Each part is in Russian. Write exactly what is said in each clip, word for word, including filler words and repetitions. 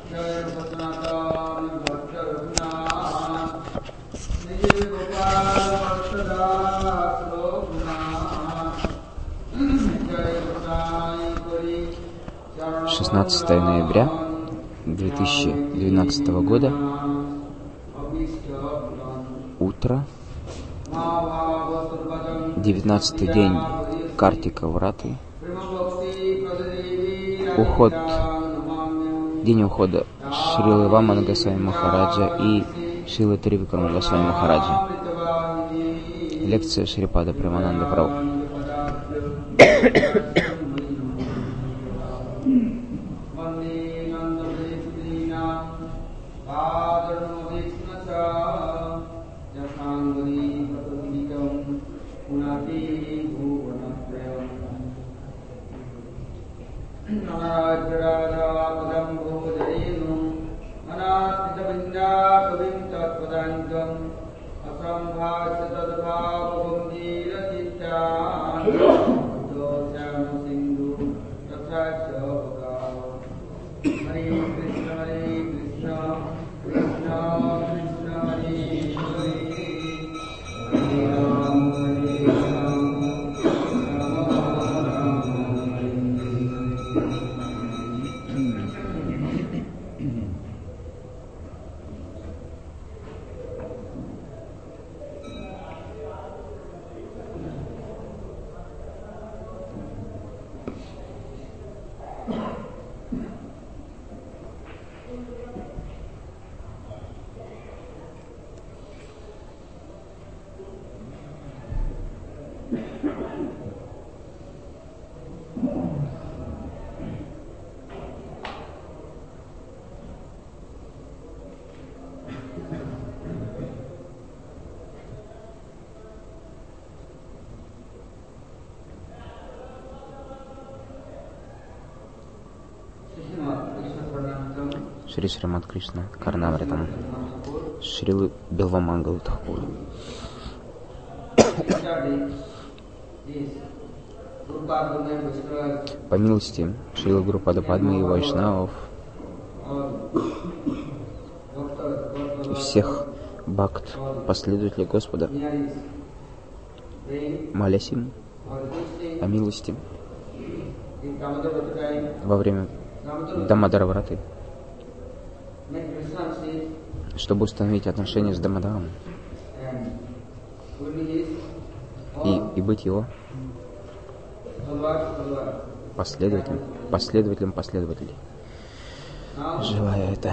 шестнадцатое ноября две тысячи двенадцатого года, утро, девятнадцатый день Картика Враты, уход, день ухода Шрилы Вамана Госвами Махараджа и Шрилы Тривикрама Госвами Махараджа. Лекция Шрипада Премананда Прабху. Шри Шримад Кришна Карнамритам, Шрилы Билвамангалы Тхакур. По милости Шрилы Гурупада Падмы и Вайшнавов и всех бхакт, последователей Господа, молясь им о милости во время Дамодара Враты, чтобы установить отношения с Дамодаром и, и быть его последователем, последователем последователей. Желаю это.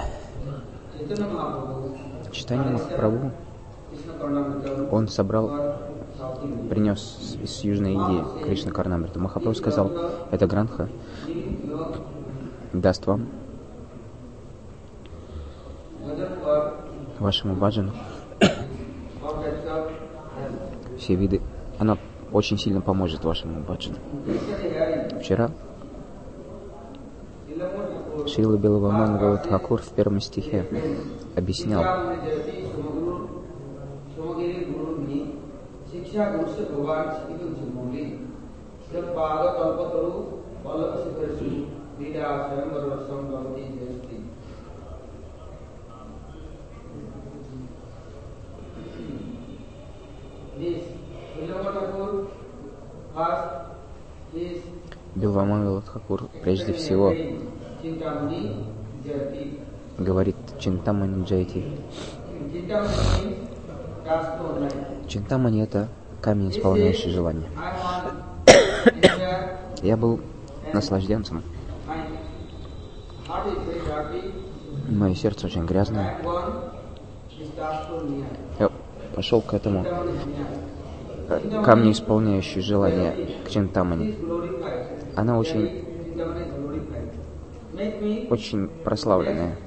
Читание Махапрабху он собрал, принес из Южной Индии Кришна Карнамриту. Махапрабху сказал, эта грантха даст вам, вашему баджану, все виды, она очень сильно поможет вашему баджану. Вчера Шрила Билвамангала Тхакур в первом стихе объяснял, Билвамангала Тхакур прежде всего говорит Чинтамани Джайти. Чинтамани — это камень, исполняющий желание. Я был наслажденцем. Мое сердце очень грязное. Я пошел к этому камню, исполняющий желание, к Чинтамани. Она очень, очень прославленная.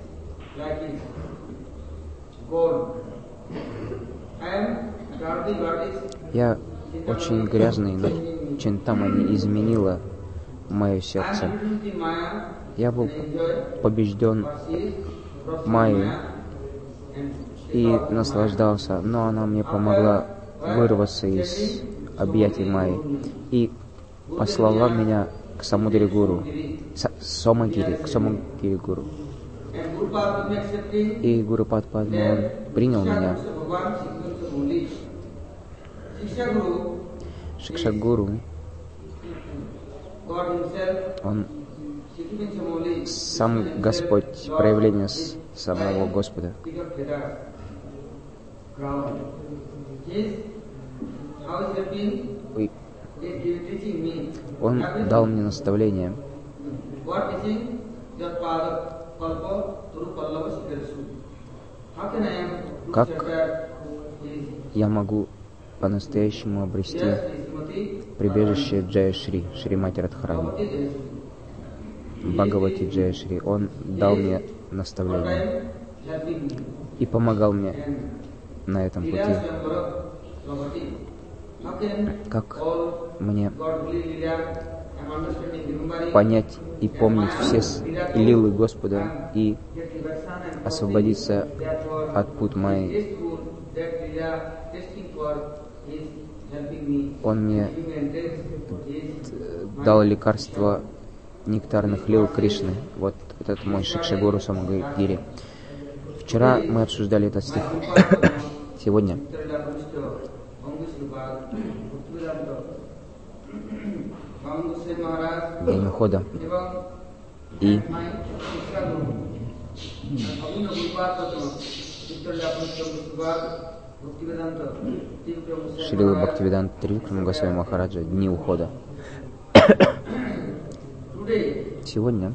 Я очень грязный, но Чинтамани изменила мое сердце. Я был побежден Майей и наслаждался, но она мне помогла вырваться из объятий Майи и послала меня к Самудри Гуру, Сомагири, к Сомагири Гуру. И Гуру Падма, он принял меня. Шикша Гуру, он сам Господь, проявление самого Господа. И он дал мне наставление. Как я могу по-настоящему обрести прибежище Джая Шри, Шримати Радхарани, Бхагавати Джая Шри. Он дал мне наставление и помогал мне на этом пути. Как мне понять и помнить все лилы Господа и освободиться от пут Майи. Он мне дал лекарство нектарных лил Кришны. Вот этот мой Шикша Гуру Самагири. Вчера мы обсуждали этот стих. Сегодня день ухода. И Шрила Бхактивиданта Тривикрама Госвами Махараджа, дни ухода. Сегодня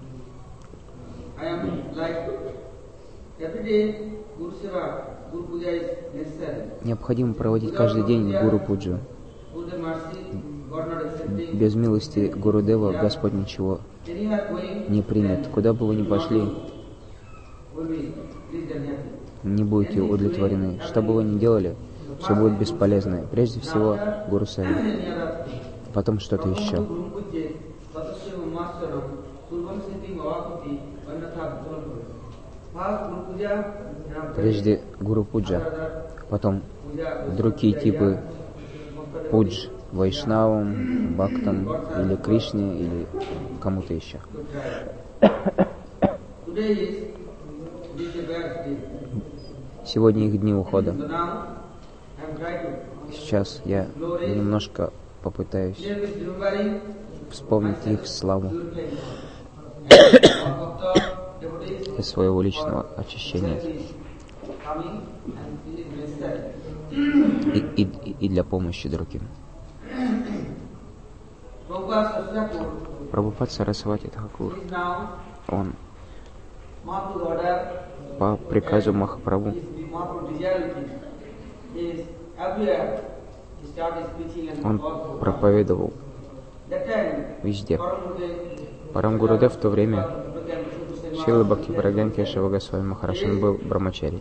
необходимо проводить каждый день Гуру Пуджу. Без милости Гурудева Господь ничего не примет. Куда бы вы ни пошли, не будете удовлетворены. Что бы вы ни делали, все будет бесполезно. Прежде всего Гуру Сави, потом что-то еще. Прежде Гуру Пуджа, потом другие типы пудж, Вайшнавам, Бхактам, или Кришне, или кому-то еще. Сегодня их дни ухода. Сейчас я немножко попытаюсь вспомнить их славу для своего личного очищения и, и, и для помощи другим. Прабхупад Сарасвати Тхакур, он по приказу Махапрабху он проповедовал везде. Парам Гурудев в то время, Шрила Бхакти Прагьян Кешава Госвами Махарадж, он был брамачари.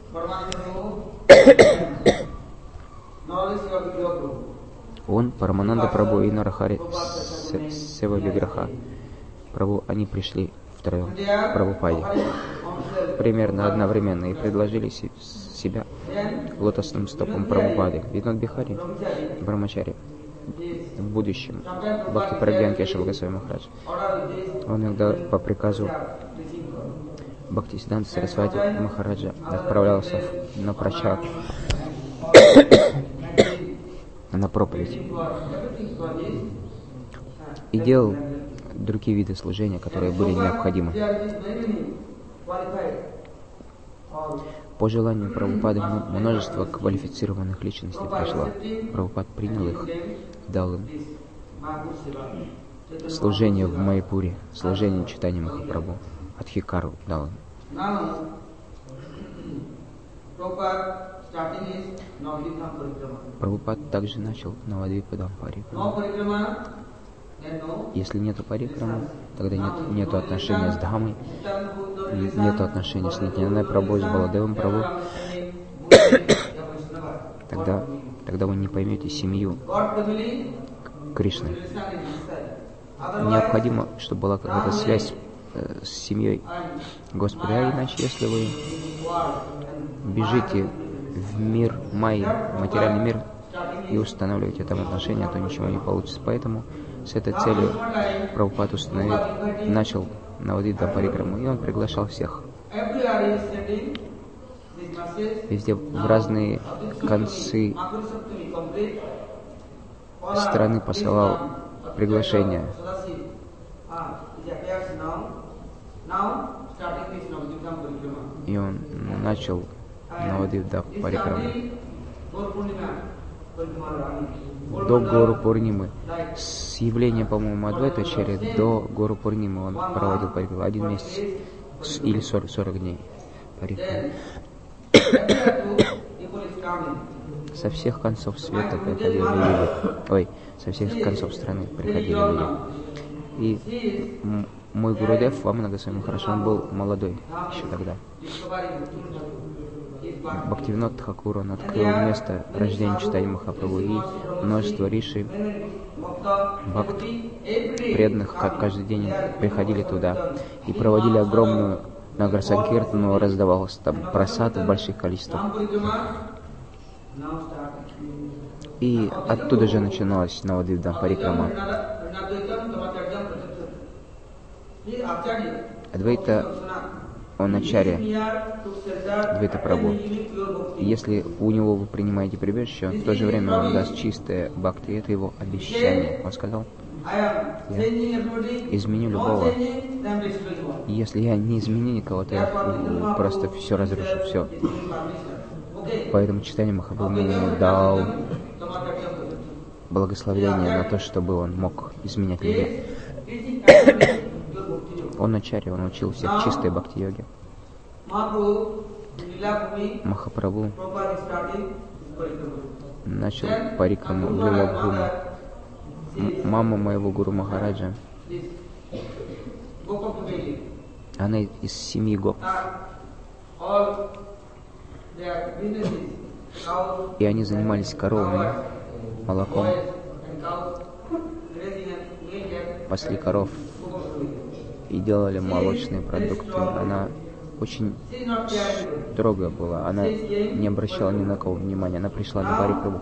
Он, Парамананда Прабху и Нарахари Сева Виграха Прабху, они пришли втроем к Прабхупаде примерно одновременно и предложили себя лотосным стопам Прабхупады. Винод Бихари, брамачари, в будущем Бхакти Прагьян Кешава Госвами Махарадж, он иногда по приказу Бхактисиданта Сарасвати Махараджа отправлялся на прачар, на проповедь и делал другие виды служения, которые были необходимы. По желанию Прабхупады множество квалифицированных личностей пришло. Прабхупад принял их, дал им служение в Майяпуре, служение читания Махапрабху, Адхикару дал им. Прабхупад также начал Навадвипадам парикраму. Если нету парикрамы, тогда нет, нету отношения с Дхамой, нету отношения с Нитьянандой Прабху, с Баладевом Прабху. Тогда, тогда вы не поймете семью Кришны. Необходимо, чтобы была какая-то связь э, с семьей Господа, а иначе, если вы бежите в мир Майи, в материальный мир, и устанавливаете там отношения, то ничего не получится. Поэтому с этой целью Прабхупад установил, начал Навадвипадам парикраму, и он приглашал всех Везде в разные концы страны посылал приглашения. И он начал Навадвип Парикраму. До Гуру Пурнимы. С явления, по-моему, Адвайтачарьи до Гуру Пурнимы он проводил парикраму. Один месяц или сорок дней парикраму. Со всех концов света приходили люди. Ой, со всех концов страны приходили люди. И мой Гурудев, Вамана Госвами Махарадж, он был молодой еще тогда. Бхактивинод Тхакур, он открыл место рождения Чайтаньи Махапрабху, и множество риши, бхакт, преданных, как каждый день приходили туда и проводили огромную Нагар-санкиртану, раздавалось там прасад в больших количествах. И оттуда же начиналась Навадвип Парикрама. Адвайта, он ачарья, Адвайта Прабху. Если у него вы принимаете прибежище, в то же время он даст чистое бхакти, это его обещание. Он сказал: я изменю любого. Если я не изменю никого, то я просто все разрушу, все. Поэтому Чайтанья Махапрабху ему дал благословение на то, чтобы он мог изменять людей. Он ачарья, он учил всех чистой бхакти-йоге. Махапрабху начал парикраму в Лила-бхуми. Мама моего Гуру Махараджа, она из семьи Гоп. И они занимались коровами, молоком, пасли коров и делали молочные продукты. Она очень строгая была, она не обращала ни на кого внимания. Она пришла на парикраму.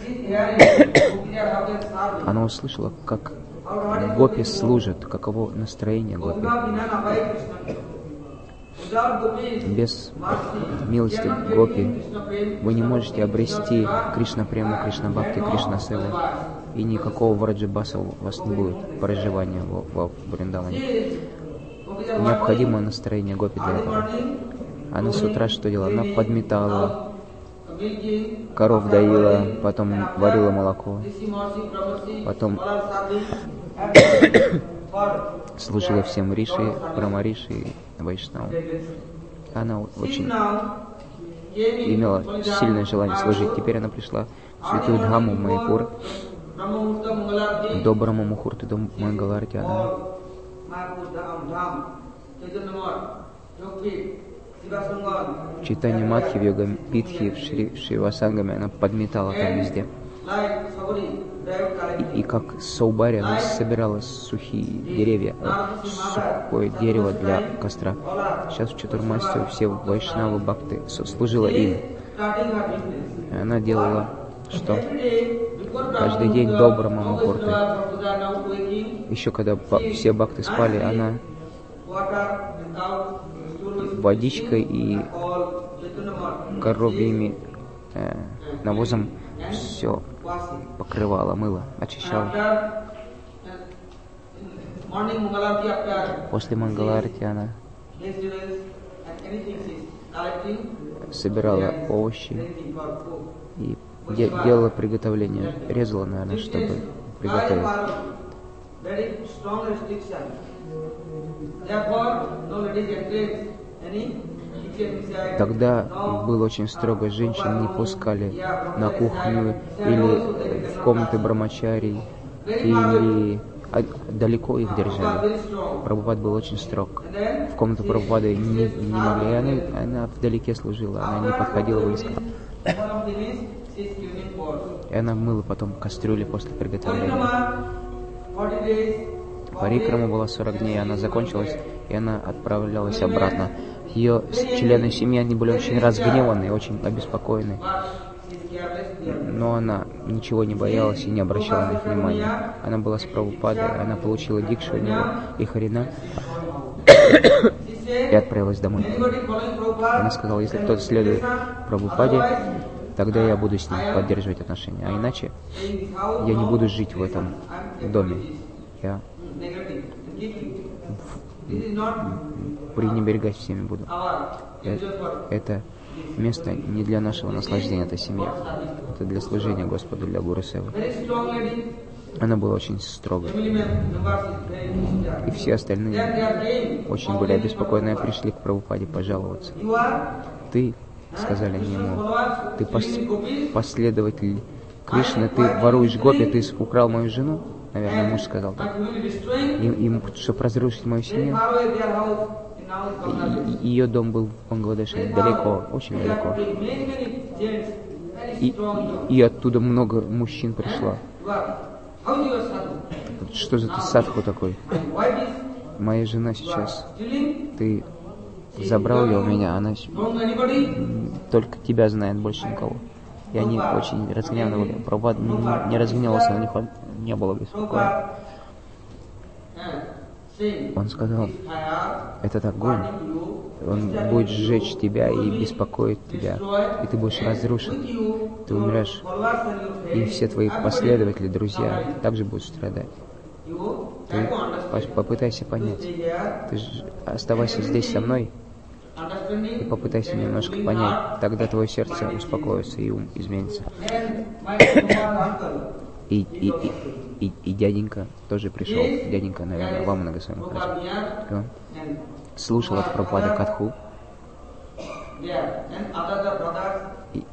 Она услышала, как гопи служат, каково настроение гопи. Без милости гопи вы не можете обрести Кришна Прему, Кришна Бхакти, Кришна Севу, и никакого Враджабаса у вас не будет проживания во Вриндаване. Необходимо настроение гопи для этого. Она с утра что делала? Она подметала, коров доила, потом варила молоко, потом служила всем риши, брамариши и вайшнавам. Она очень имела сильное желание служить. Теперь она пришла в святую Дхаму Майяпур, до Брахма Мухурты, до Мангаларти. В Чайтанья Мадхи, в Йога Питхи, в Шри Шривасангаме она подметала там везде. И, и как Саубари, она собирала сухие деревья, сухое дерево для костра. Сейчас в Чатурмасте все вайшнавы бхакты служила им. И она делала что? Каждый день до Брахма Мухурты. Еще когда все бхакты спали, она водичкой и коровьими э, навозом все покрывала, мыла, очищала. После Мангаларти она собирала овощи и де- делала приготовление. Резала, наверное, чтобы приготовить. Тогда было очень строго, женщин не пускали на кухню или в комнаты брамачарий, или далеко их держали. Прабхупад был очень строг. В комнату Прабхупады не, не могли, и она, она вдалеке служила, она не подходила близко. И она мыла потом кастрюли после приготовления. Парикрама была сорок дней, она закончилась, и она отправлялась обратно. Ее члены семьи, они были очень разгневаны, очень обеспокоены. Но она ничего не боялась и не обращала на них внимания. Она была с Прабхупадой, она получила дикшу у него и Харина. и отправилась домой. Она сказала, если кто-то следует Прабхупаде, тогда я буду с ним поддерживать отношения, а иначе я не буду жить в этом доме. Я пренебрегать всеми буду. Это место не для нашего наслаждения, это семья. Это для служения Господу, для Гуру Севы. Она была очень строга. И все остальные очень были обеспокоены, пришли к Прабхупаде пожаловаться. Ты, сказали они ему, ты пос- последователь Кришны, ты воруешь гопи, ты украл мою жену? Наверное, муж сказал так. Ему, чтобы разрушить мою семью. И, ее дом был в Бангладеше далеко, очень далеко. И, и оттуда много мужчин пришло. Что за ты садху такой? Моя жена сейчас, ты забрал ее у меня, она только тебя знает, больше никого. И они очень разгневаны были. Прабхупад не, не разгневался, на них он не было беспокоен. Он сказал, этот огонь, он будет сжечь тебя и беспокоить тебя, и ты будешь разрушен, ты умрешь, и все твои последователи, друзья также будут страдать. Ты попытайся понять, ты же оставайся здесь со мной и попытайся немножко понять, тогда твое сердце успокоится и ум изменится. И, и, и, и, и дяденька тоже пришел. Дяденька, наверное, Вамана Госвами Махарадж. Он слушал от Прабхупады Катху. И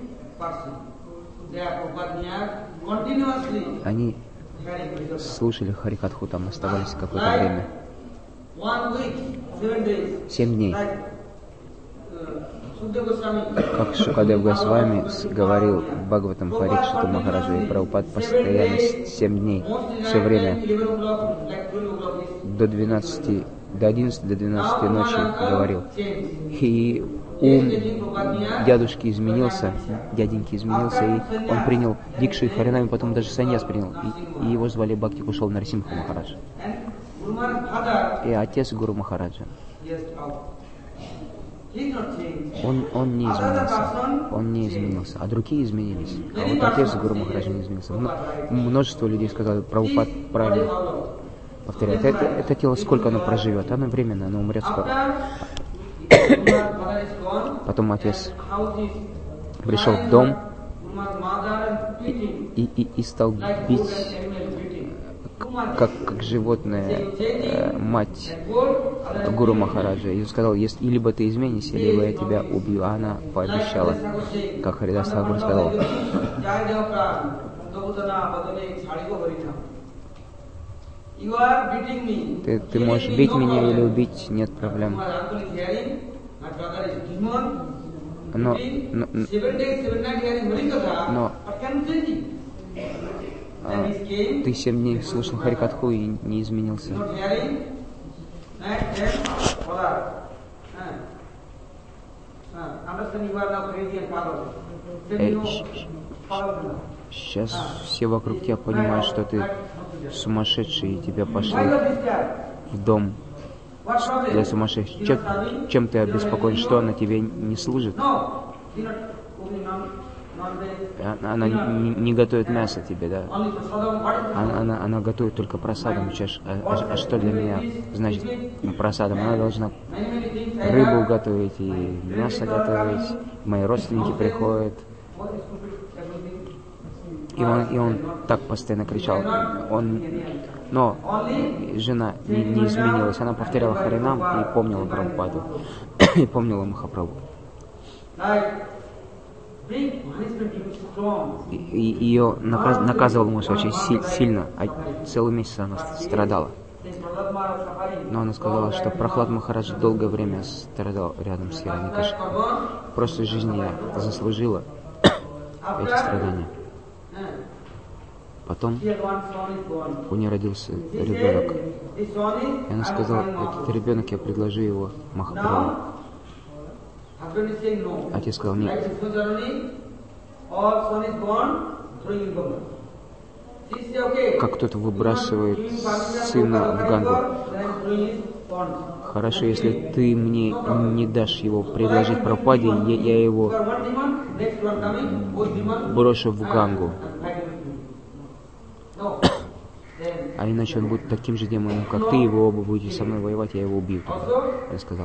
они слушали Харикатху, там оставались какое-то время. Семь дней. Как Шукадев Госвами говорил Бхагаватам Парикшиту Махараджу, и Прабхупад постоянно семь дней, все время до двенадцати, до одиннадцати, до двенадцати ночи говорил. И ум дядушки изменился, дяденьки изменился, и он принял дикшу и харинами, потом даже саньяс принял. И, и его звали Бхакти Кушал Нарсимха Махараджа. И отец Гуру Махараджа. Он, он не изменился, он не изменился, а другие изменились. А вот отец Гуру Махараджа не изменился. Множество людей сказали, Прабхупад правильно повторяет. Это, это тело сколько оно проживет? Оно временно, оно умрет скоро. Потом отец пришел в дом и, и, и, и стал бить, как, как животное, э, мать Гуру Махараджа. И он сказал, если либо ты изменишься, либо я тебя убью. А она пообещала, как Харидас Тхакур сказал. Ты, ты можешь бить меня или убить, нет проблем. Но, но, но а, ты семь дней слушал Харикатху и не изменился. Э, сейчас все вокруг тебя понимают, что ты сумасшедший, и тебя пошли в дом для сумасшедших. Чем, чем ты обеспокоен, что она тебе не служит? Она не, не готовит мясо тебе, да? Она, она, она готовит только просадом. А, а, а что для меня значит просадом? Она должна рыбу готовить и мясо готовить. Мои родственники приходят. И он, и он так постоянно кричал. Он, но жена не, не изменилась. Она повторяла Харинам и помнила Прабхупаду. И помнила Махапрабху. И, и ее наказ, наказывал муж очень си, сильно. А целый месяц она страдала. Но она сказала, что Прахлад Махарадж долгое время страдал рядом с Хираньякашипой. В прошлой жизни я заслужила эти страдания. Потом у нее родился ребенок. И она сказала, этот ребенок, я предложу его Махапрабху. Отец сказал, нет. Как кто-то выбрасывает сына в Гангу. хорошо, если ты мне не дашь его предложить Прабхупаде, я, я его брошу в Гангу. А иначе он будет таким же демоном, как ты, и вы оба будете со мной воевать, я его убью. Я сказал.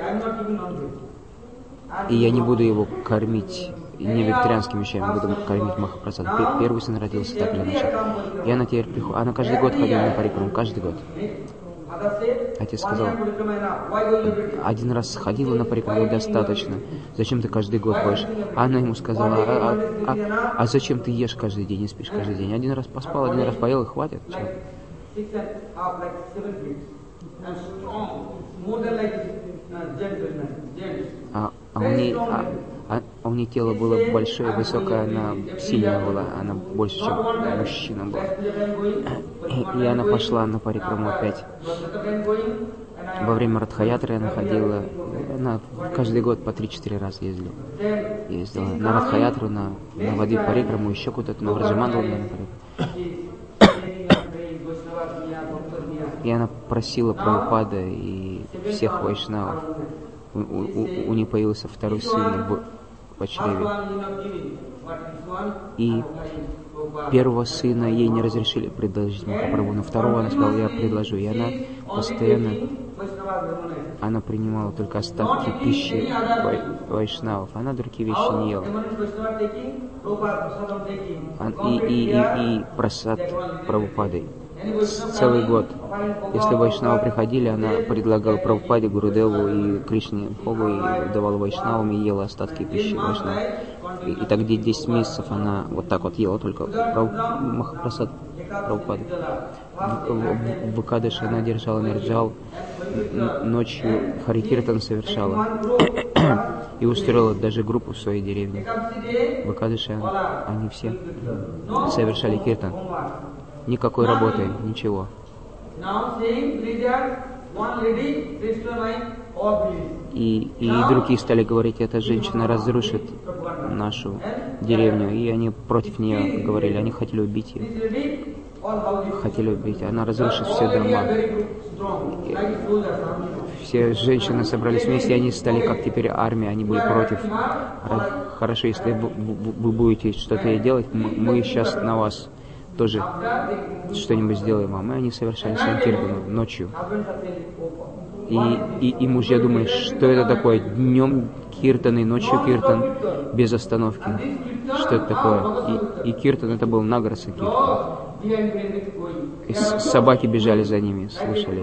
И я не буду его кормить не вегетарианскими вещами, буду кормить Махапрасад. Первый сын родился так или иначе. И она теперь приходит. Она каждый год ходила на парикраму, каждый год. Отец сказал, один раз сходила на парикраму, достаточно. Зачем ты каждый год ходишь? Она ему сказала, а, а, а, а зачем ты ешь каждый день и спишь каждый день? Один раз поспал, один раз поел, и хватит. А, а, у нее, а, а, а у нее тело было большое, высокое, она сильная была, она больше, чем мужчина была. И, и она пошла на парикраму опять. Во время Радхаятры она ходила, она каждый год по три-четыре раза ездила. Ездила на Радхаятру, на, на воды парикраму, еще куда-то, на Враджамандалу, на парикраму. И она просила Прабхупада и всех вайшнавов. У, у, у нее появился второй сын в, в чреве. И первого сына ей не разрешили предложить Махапрабху, но второго она сказала, я предложу. И она постоянно, она принимала только остатки пищи вай, вайшнавов. Она другие вещи не ела. И, и, и, и прасад Прабхупады. Целый год. Если вайшнавы приходили, она предлагала Прабхупаде, Гурудеву и Кришне Богу, и давала вайшнавам, и ела остатки пищи вайшнавов. И, и так десять месяцев она вот так вот ела только Махапрасад Прабхупады. В, в, в Экадаши она держала нирджал, ночью Харикиртан совершала и устроила даже группу в своей деревне. В Экадаши они все совершали киртан. Никакой работы, ничего. И, и другие стали говорить, эта женщина разрушит нашу деревню. И они против нее говорили, они хотели убить ее. Хотели убить. Она разрушит все дома. И все женщины собрались вместе, и они стали как теперь армия, они были против. Хорошо, если вы, вы будете что-то делать, мы, мы сейчас на вас тоже что-нибудь сделаем, а мы они совершали санкиртану ночью. И, и, и мужья думали, что это такое, днем киртан и ночью киртан без остановки. Что это такое? И, и киртан это был Нагара Санкиртан. И собаки бежали за ними, слышали.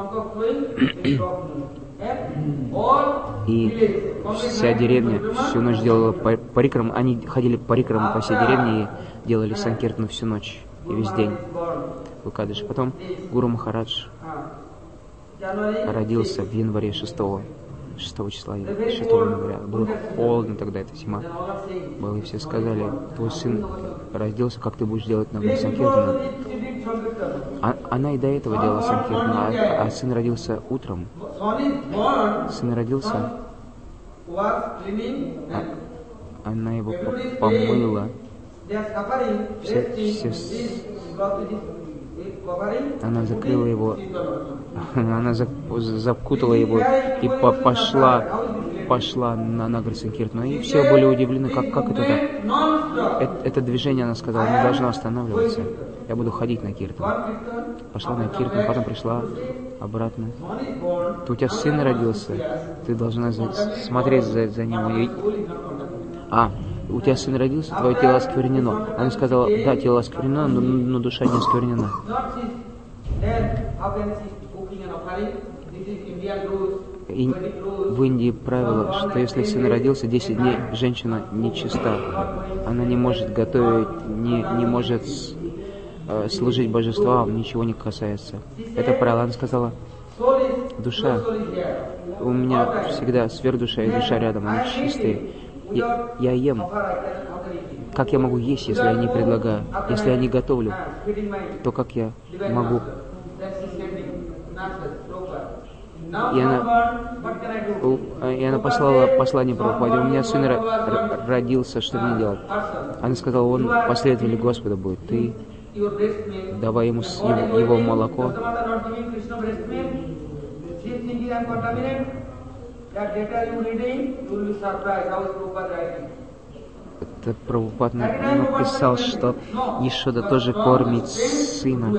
И вся деревня всю ночь делала парикрам. Они ходили парикрам по всей деревне и делали санкиртану всю ночь и весь день в Экадаши. Потом Гуру Махарадж родился в январе шестого числа, шестого января. Было холодно тогда, это зима. Было, и все сказали, твой сын родился, как ты будешь делать на санкиртану? А, она и до этого делала санкиртану, а, а сын родился утром. Сын родился, а, она его помыла. Все, все, она закрыла его, она закутала его и по пошла, пошла на Нагара Санкиртану. И все были удивлены, как, как это так. Это, это движение, она сказала, не должно останавливаться. Я буду ходить на киртан. Пошла на киртан, потом пришла обратно. То у тебя сын родился, ты должна за, смотреть за, за ним. И, а, у тебя сын родился, твое тело осквернено. Она сказала, да, тело осквернено, но, но душа не осквернена. И в Индии правило, что если сын родился, десять дней женщина нечиста. Она не может готовить, не, не может э, служить божествам, ничего не касается. Это правило. Она сказала, душа, у меня всегда сверхдуша и душа рядом, они чистые. Я, я ем. Как я могу есть, если я не предлагаю? Если я не готовлю, то как я могу? И она, и она послала послание Прабхупаде. У меня сын родился, что мне делать? Она сказала, он последователь Господа будет. Ты давай ему его, его молоко. Это Прабхупад написал, что Ешода тоже кормит сына.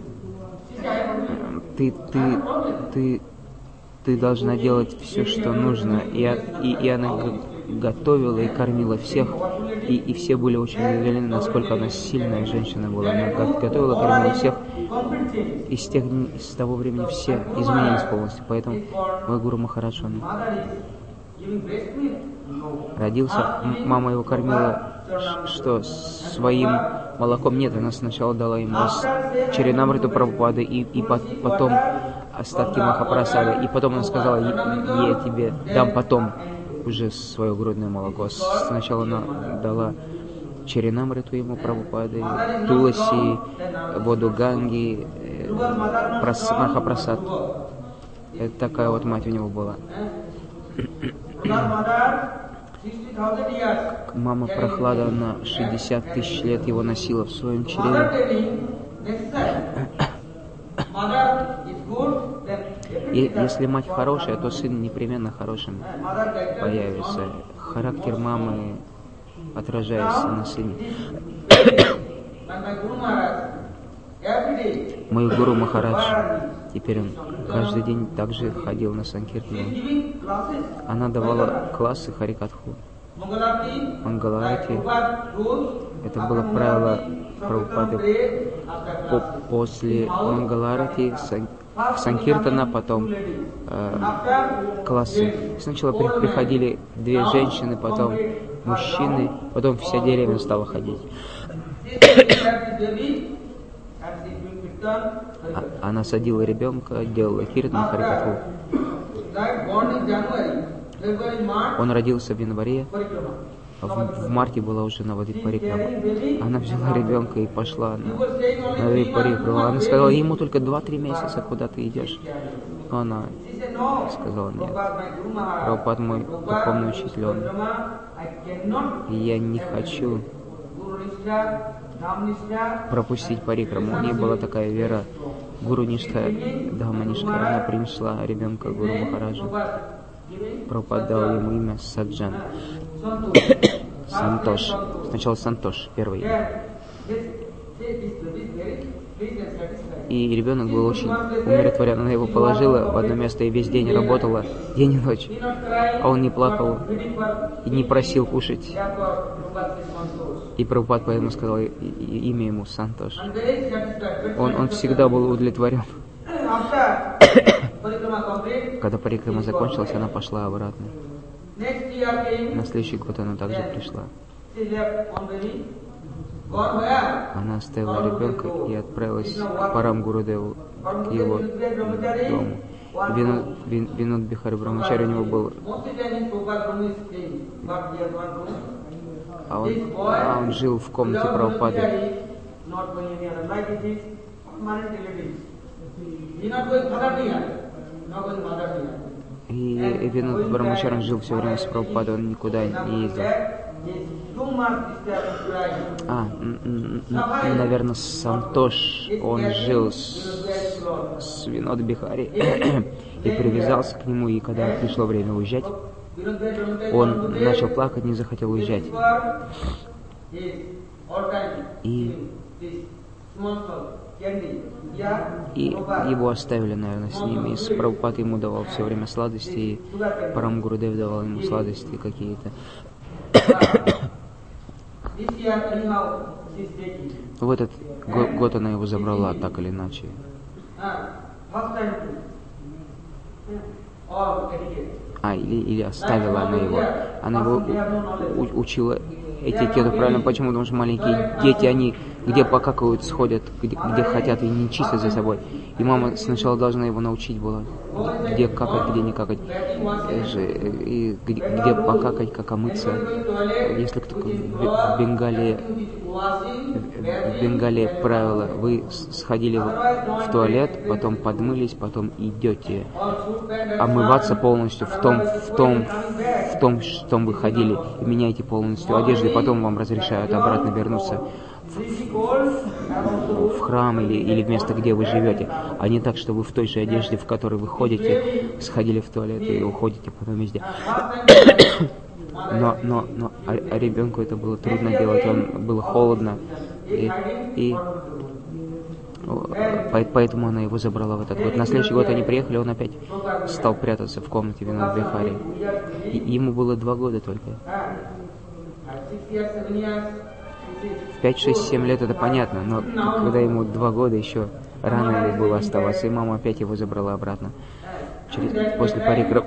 Ты, ты, ты, ты должна делать все, что нужно. И, и, и она готовила и кормила всех, и, и все были очень удивлены, насколько она сильная женщина была. Она готовила, кормила всех, и с, тех, с того времени все изменились полностью. Поэтому мой Гуру Махарадж, он родился, мама его кормила, что своим молоком. Нет, она сначала дала ему Чаринамриту Прабхупады, и, и потом остатки Махапрасада, и потом она сказала, я тебе дам потом уже свое грудное молоко. Сначала она дала Чаринамриту ему Прабхупады, Туласи, воду Ганги, Махапрасад. Это такая вот мать у него была. Мама Прохлада на шестьдесят тысяч лет его носила в своем чреве. И если мать хорошая, то сын непременно хорошим появится. Характер мамы отражается на сыне. Мой Гуру Махарадж, теперь он каждый день также ходил на Санкиртану. Она давала классы Харикатху, Мангаларати. Это было правило Прабхупады. После Мангаларати Санкиртана, потом э, классы. Сначала при, приходили две женщины, потом мужчины, потом вся деревня стала ходить. А, она садила ребенка, делала киртан, харикатху. Он родился в январе, а в, в марте была уже Навадвип Парикрама. Она взяла ребенка и пошла на Навадвип Парикраму. Она сказала, ему только два-три месяца, куда ты идешь? Но она сказала, нет, Прабхупад мой духовный учитель, он, и я не хочу пропустить парикраму. У нее была такая вера, Гуру Ништа, Дхамма Ништа. Она принесла ребенка Гуру Махараджу. Прабхупад дал ему имя Саджан. Сантош. Сначала Сантош, первое имя. И ребенок был очень умиротворен. Она его положила в одно место и весь день работала, день и ночь. А он не плакал и не просил кушать. И Прабхупад поэтому сказал имя ему Сантош. Он, он всегда был удовлетворен. Когда парикрама закончилась, она пошла обратно. На следующий год она также пришла. Она оставила ребенка и отправилась к Парам Гурудеву, к его дому. Винод, Вин, Винод Бихари Брахмачари у него был, а он, а он жил в комнате Прабхупады. И Винод Брахмачари жил все время с Прабхупадой, он никуда не ездил. А, наверное, Сантош, он жил с, с Винод Бихари и привязался к нему, и когда пришло время уезжать, он начал плакать, не захотел уезжать. И, и его оставили, наверное, с ними. И Прабхупад ему давал все время сладости, и Парам Гурудев давал ему сладости какие-то. В этот год она его забрала, так или иначе. А, или, или оставила она его. Она его у, учила этикету, правильно? Почему? Потому что маленькие дети, они где покакают, сходят, где, где хотят, и не чистят за собой. И мама сначала должна его научить была, где какать, где не какать. И где, где покакать, как омыться. Если кто в Бенгалии, в Бенгалии правило, вы сходили в туалет, потом подмылись, потом идете омываться полностью в том, в том, в том, что вы ходили, и меняете полностью одежду, и потом вам разрешают обратно вернуться в, в храм или, или в место, где вы живете, а не так, что вы в той же одежде, в которой вы ходите, сходили в туалет и уходите потом везде. Но, но, но а, а ребенку это было трудно делать, он было холодно, и, и поэтому она его забрала в этот год. На следующий год они приехали, он опять стал прятаться в комнате Винод Бихари. И ему было два года только. В пять, шесть, семь лет это понятно, но когда ему два года, еще рано ему было оставаться, и мама опять его забрала обратно. Через, после парикрама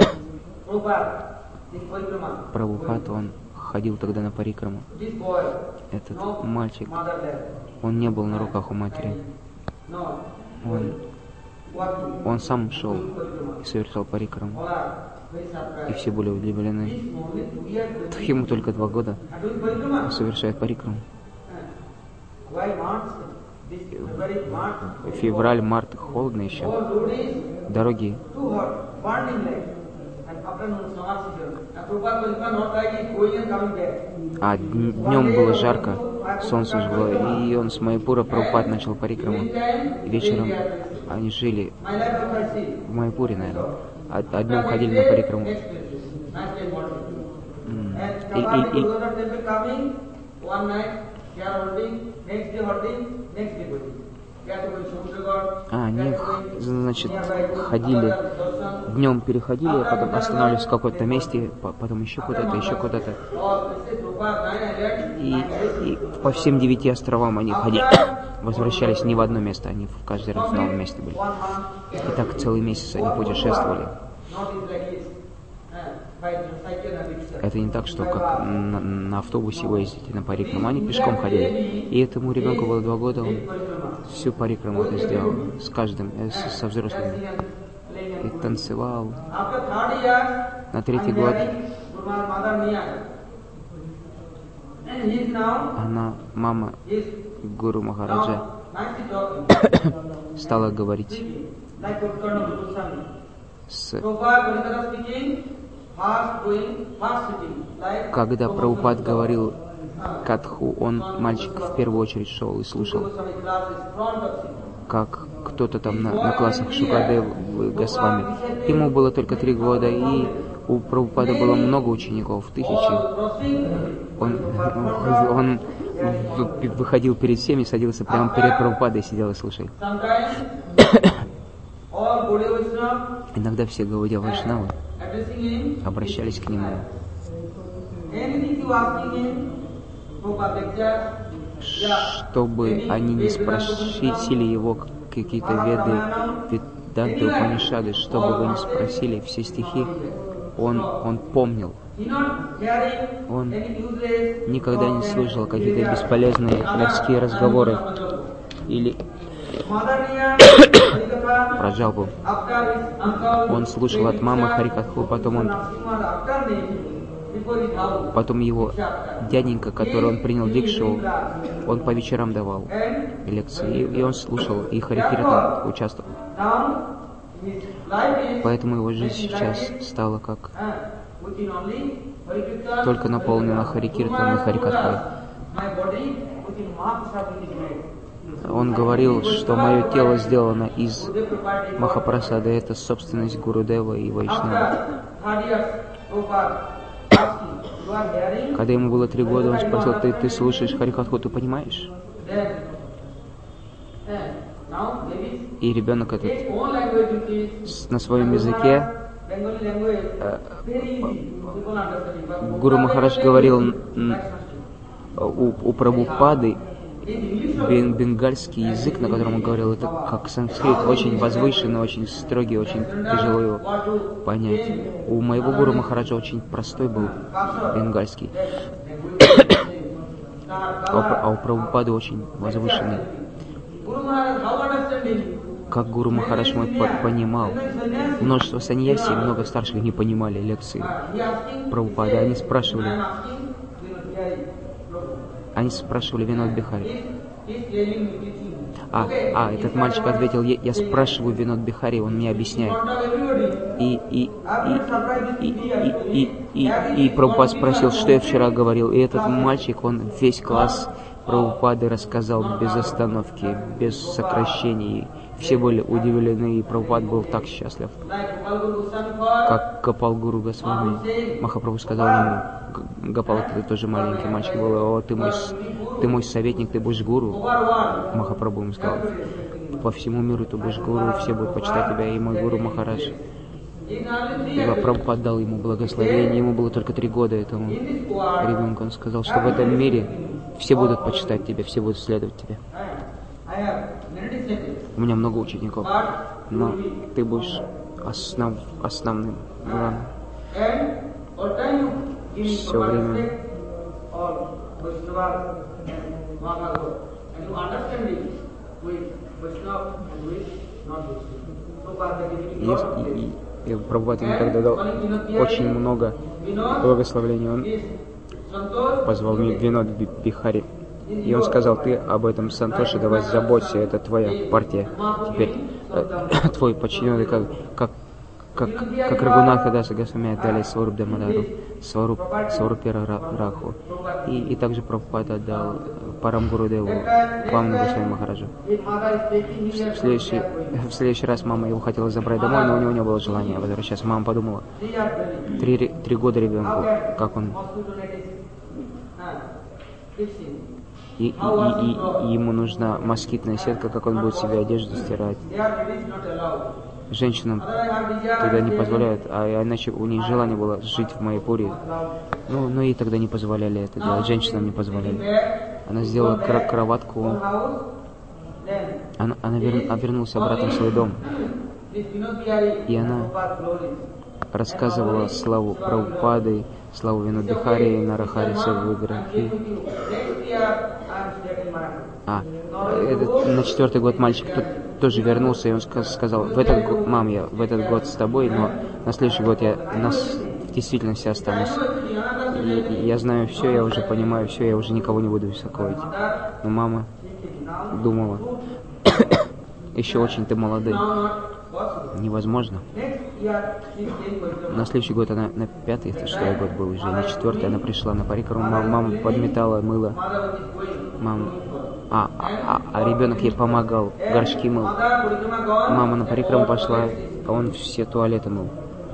Прабхупад, он ходил тогда на парикраму. Этот мальчик, он не был на руках у матери. Он, он сам шел и совершал парикраму. И все были удивлены. Ему только два года, он совершает парикраму. Февраль, март, холодно еще. Дороги. А днем было жарко, солнце жгло, и он с Майяпура Прабхупад начал парикраму. Вечером они жили в Майяпуре, наверное, а, а днем ходили на парикраму. И, и, и... А, они, значит, ходили, днем переходили, а потом останавливались в каком-то месте, потом еще куда-то, еще куда-то. И, и по всем девяти островам они ходили, возвращались не в одно место, они в каждый раз в новом месте были. И так целый месяц они путешествовали. Это не так, что как на, на автобусе вы ездите на парикраму, они пешком ходили. И этому ребенку было два года, он всю парикраму это сделал, с каждым, с, со взрослыми. И танцевал. На третий год она, мама Гуру Махараджа, стала говорить с... Когда Прабхупад говорил катху, он, мальчик, в первую очередь шел и слушал, как кто-то там на, на классах Шукадевы Госвами. Ему было только три года, и у Прабхупада было много учеников, тысячи. Он, он выходил перед всеми, садился прямо перед Прабхупадой и сидел и слушал. Иногда все Гаудия Вайшнавы обращались к нему, чтобы они не спросили его какие-то веды, Веданты, Упанишады, что бы вы ни спросили, все стихи он, он помнил. Он никогда не слышал какие-то бесполезные людские разговоры или про джалбу. Он слушал от мамы Харикатху, потом он, потом его дяденька, который он принял дикшу, он по вечерам давал лекции, и, и он слушал, и Харикиртан участвовал. Поэтому его жизнь сейчас стала как только наполнена Харикиртан и Харикатхой. Он говорил, что мое тело сделано из Махапрасада, это собственность Гурудева и Вайшнава. Когда ему было три года, он спросил, ты, ты слушаешь Харикатху, ты понимаешь? И ребенок этот на своем языке, э, Гуру Махарадж говорил у, у Прабхупады, бен, бенгальский язык, на котором он говорил, это как санскрит, очень возвышенный, очень строгий, очень тяжело его понять. У моего Гуру Махараджа очень простой был бенгальский, а у Прабхупады очень возвышенный. Как Гуру Махарадж мой понимал. Множество саньяси, много старших не понимали лекции Прабхупады. Они спрашивали, они спрашивали Винод Бихари. А, а, этот мальчик ответил, я, я спрашиваю Винод Бихари, он мне объясняет. И, и, и, и, и, и, и, и Прабхупад спросил, что я вчера говорил. И этот мальчик, он весь класс Прабхупады рассказал без остановки, без сокращений. Все были удивлены, и Прабхупад был так счастлив. Как Гопал-гуру Госвами. Махапрабху сказал ему: Гопал, ты тоже маленький мальчик был, о, ты мой, ты мой советник, ты будешь гуру. Махапрабху ему сказал: по всему миру ты будешь гуру, все будут почитать тебя, и мой гуру Махарадж. И Прабхупад дал ему благословение, ему было только три года этому ребенку. Он сказал, что в этом мире все будут почитать тебя, все будут следовать тебе. У меня много учеников, но ты будешь основ, основным главным. Все время. И, и, и Прабхупад ему тогда дал очень много благословений. Он позвал Винод Бихари. И он сказал: ты об этом Сантоше давай заботься, это твоя партия. Теперь э, твой подчиненный, как, как, как, как Рагунатха Даса Госвами отдали Сваруб Дамадару, Сваруб, Сварупера Раху. И, и также Прабхупад отдал Парам Гурудеву, Ваману Госвами Махараджу. В следующий, в следующий раз мама его хотела забрать домой, но у него не было желания возвращаться. Мама подумала: три, три года ребенку, как он... И, и, и, и ему нужна москитная сетка, как он будет себе одежду стирать. Женщинам тогда не позволяют, а иначе у них желание было жить в Майяпуре. Ну, но ей тогда не позволяли это делать, женщинам не позволяли. Она сделала кр- кроватку, она, она вер, вернулась обратно в свой дом. И она рассказывала славу Прабхупады, славу Винод Бихари, Нарахари Севаграхи. А, этот, на четвертый год мальчик тут тоже вернулся, и он сказал: в этот год, мам, я в этот год с тобой, но на следующий год я нас в действительности останусь. И, и я знаю все, я уже понимаю все, я уже никого не буду беспокоить. Но мама думала: еще очень ты молодой, невозможно. На следующий год она, на пятый, это что год был уже, на четвертый, она пришла на парикру, мама, мама подметала, мыла. Мама, а, а, а ребенок ей помогал, горшки мыл. Мама на парикрам пошла, а он все туалеты мыл.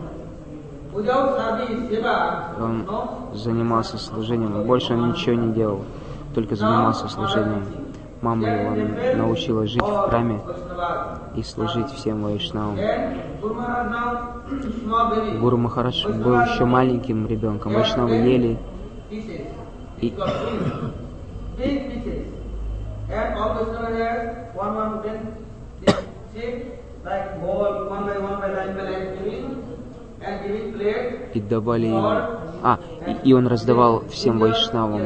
Он занимался служением, больше он ничего не делал, только занимался служением. Мама его научила жить в храме и служить всем вайшнавам. Гуру Махарадж был еще маленьким ребенком. Вайшнавы ели и... и давали ему... А, и, и он раздавал всем вайшнавам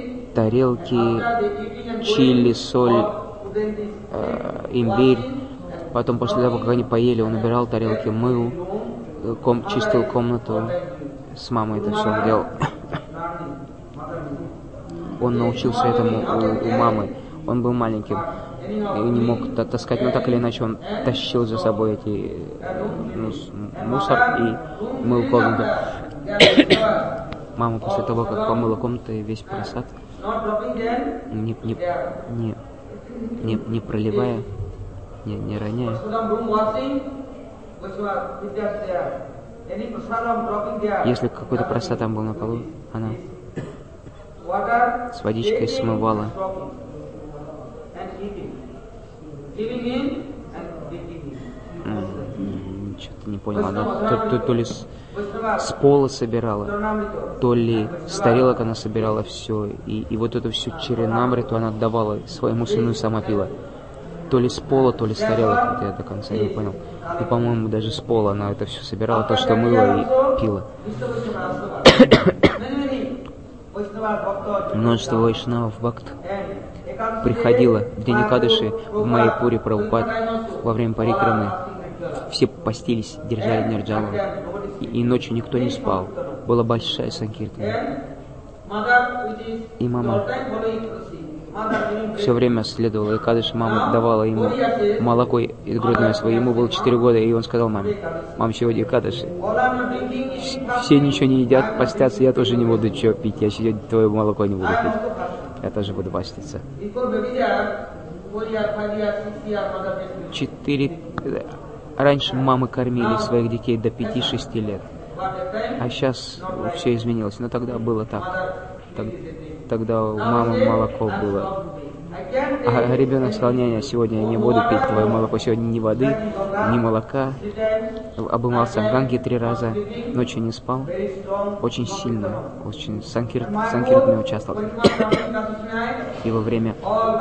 тарелки, чили, соль, э, имбирь. Потом, после того, как они поели, он убирал тарелки, мыл, ком, чистил комнату. С мамой это все делал. Он научился этому у, у мамы. Он был маленьким и не мог таскать, но так или иначе он тащил за собой эти ну, мусор и мыл комнату. Мама после того, как помыла комнату и весь просад, не, не, не, не, не проливая, не, не роняя, если какой-то просад там был на полу, она с водичкой смывала. Что-то не понял, она то, то, то ли с, с пола собирала, то ли с тарелок она собирала все, и, и вот эту всю чаринамриту она отдавала своему сыну и сама пила. То ли с пола, то ли с тарелок, вот я до конца не понял. И, по-моему, даже с пола она это все собирала, то, что мыла и пила. Множество вайшнавов, бхакт приходило в день Экадаши в Майяпуре Прабхупад во время парикрамы. Все постились, держали нирджалу, и, и ночью никто не спал. Была большая санкиртана. И мама все время следовала Экадаши, мама давала ему молоко из грудной своей. Ему было четыре года, и он сказал маме: мам, сегодня Экадаши. Все ничего не едят, постятся, я тоже не буду чего пить, я сегодня твое молоко не буду пить. Я тоже буду поститься. Четыре... Раньше мамы кормили своих детей до пяти-шести лет. А сейчас все изменилось. Но тогда было так. Тогда у мамы молоко было. А ребенок сказал: не, не, сегодня я не буду пить твое молоко, сегодня ни воды, ни молока. Обымался в Ганге три раза, ночью не спал, очень сильно, очень санкирт, санкиртно участвовал. И во время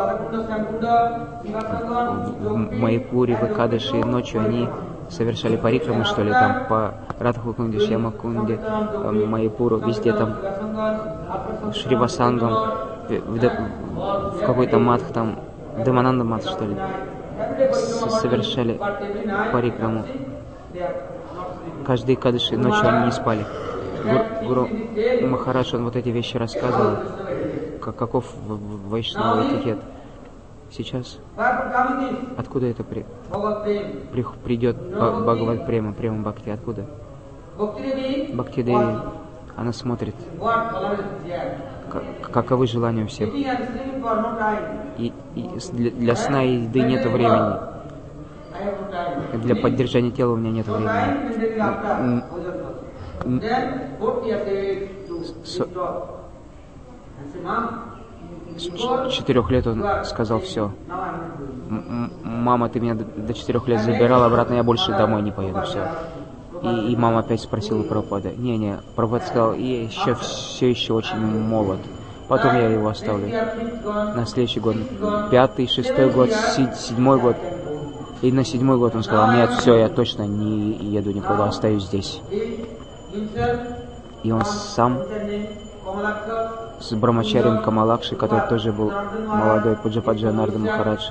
в Майяпуре, в Экадаши ночью они совершали парикрамы, что ли, там по Радхакунде, Шьямакунде, Майяпуру, везде там Шривасангам, в, в, в какой-то матх там, Демананда матх, что ли, совершали парикраму. Каждый Экадаши ночью они не спали. Гуру, Гуру Махарадж, он вот эти вещи рассказывал, как, каков вайшнава этикет. Сейчас откуда это при, при, придет Бхагават Према, Према Бхакти, откуда? Бхакти Деви, она смотрит, как, каковы желания у всех. И, и для, для сна и еды нет времени. Для поддержания тела у меня нет времени. С, с четырех лет он сказал: все, мама, ты меня до четырех лет забирала обратно, я больше домой не поеду, все. И, и мама опять спросила Прабхупада. Не-не, Прабхупада сказал: я еще все еще очень молод, потом я его оставлю. На следующий год, пятый, шестой год, седьмой год. И на седьмой год он сказал: нет, все, я точно не еду никуда, остаюсь здесь. И он сам с Брамачарием Камалакши, который тоже был молодой, Пуджападжа Нарда Махарадж,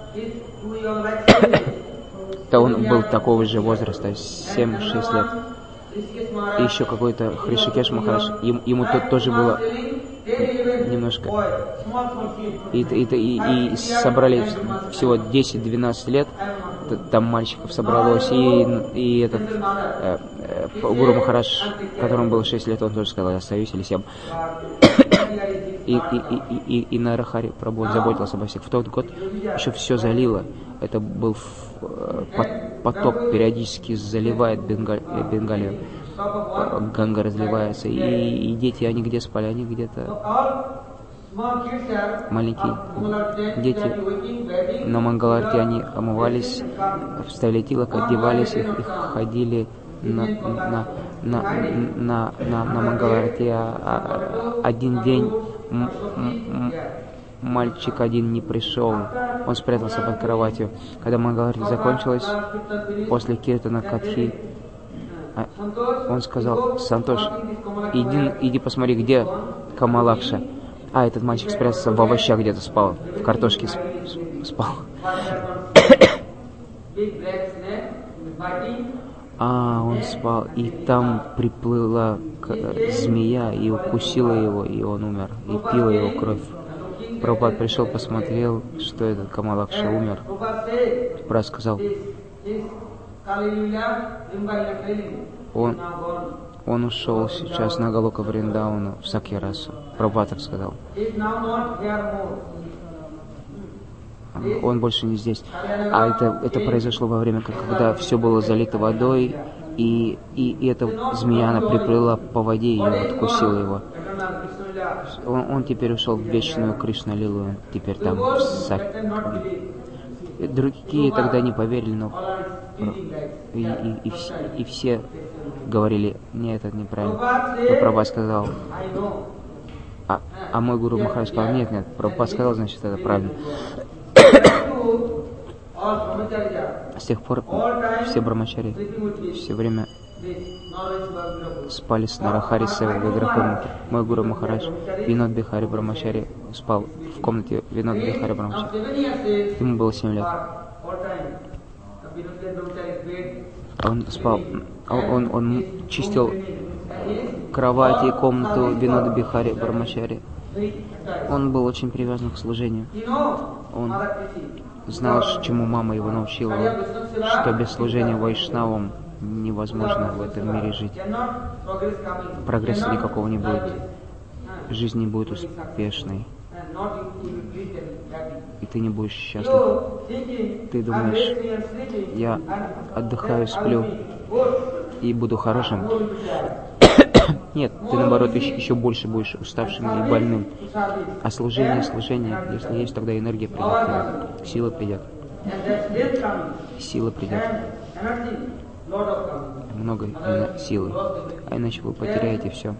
то он был такого же возраста, семь-шесть лет. И еще какой-то Хришикеш Махарадж, ему, ему тут тоже было немножко. И, и, и, и собрали всего десять-двенадцать лет, там мальчиков собралось, и, и этот э, э, Гуру Махарадж, которому было шесть лет, он тоже сказал: я остаюсь или семь. И, и, и, и, и Нарахари Прабху заботился обо всех. В тот год еще все залило. Это был потоп, периодически заливает Бенгали, Бенгалию. Ганга разливается. И, и дети, они где спали? Они где-то маленькие дети. На Мангаларте они омывались, вставили тилок, одевались, их, их ходили на, на, на, на, на, на Мангаларте. А один день м- м- мальчик один не пришел, он спрятался под кроватью. Когда Мангаларти закончилась, после киртана Катхи, он сказал: Сантош, иди, иди посмотри, где Камалакша. А, этот мальчик спрятался в овощах, где-то спал, в картошке спал. А, он спал, и там приплыла змея и укусила его, и он умер, и пила его кровь. Прабхупад пришел, посмотрел, что этот Камалакша умер. Прабхупад сказал: он, он ушел сейчас на Галока Вриндауна, в Сакьярасу. Прабхупад так сказал. Он больше не здесь. А это, это произошло во время, когда все было залито водой, и, и, и эта змея, она приплыла по воде и откусила его. Он, он теперь ушел в вечную Кришна-лилу, теперь там в Сак... Другие тогда не поверили, но и, и, и, все, и все говорили: нет, это неправильно. Но Прабхупад сказал, а, а мой Гуру Махарадж сказал: нет, нет, Прабхупад сказал, значит, это правильно. С тех пор все брамачари все время спали с Нарахари Сева Виграхом. Мой Гуру Махарадж Винод Бихари Брамачари спал в комнате Винод Бихари Брамачари. Ему было семь лет. Он спал, он, он чистил кровати и комнату Винода Бихари Брамачари. Он был очень привязан к служению. Он знал, чему мама его научила, что без служения вайшнавам невозможно в этом мире жить. Прогресса никакого не будет. Жизнь не будет успешной. и ты не будешь счастлив. Ты думаешь, я отдыхаю, сплю и буду хорошим. Нет, ты наоборот еще, еще больше будешь уставшим и больным. А служение, служение, если есть, тогда энергия придет, сила придет. Сила придет. Много силы. А иначе вы потеряете все.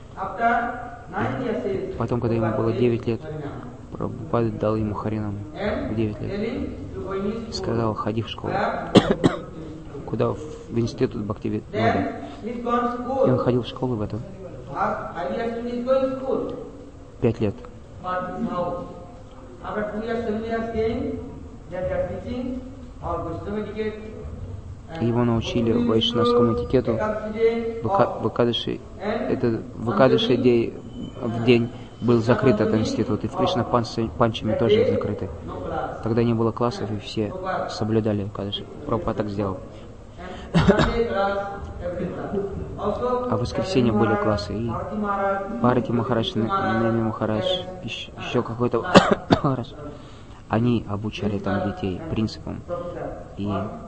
Потом, когда ему было девять лет, Прабхупада дал ему Харинам в девять лет. Сказал, ходи в школу. Куда? В институт Бхактивинода. И он ходил в школу в эту. Пять лет. Его научили вайшнавскому этикету. В Экадаши, это в Экадаши день, в день был закрыт этот институт, и в Кришна Панчами тоже закрыты. Тогда не было классов, и все соблюдали Экадаши. Прабхупада так сделал. А в воскресенье были классы, и Бхарати Махарадж, Неми Махарадж, еще, еще какой-то Махарадж. Они обучали там детей принципам. И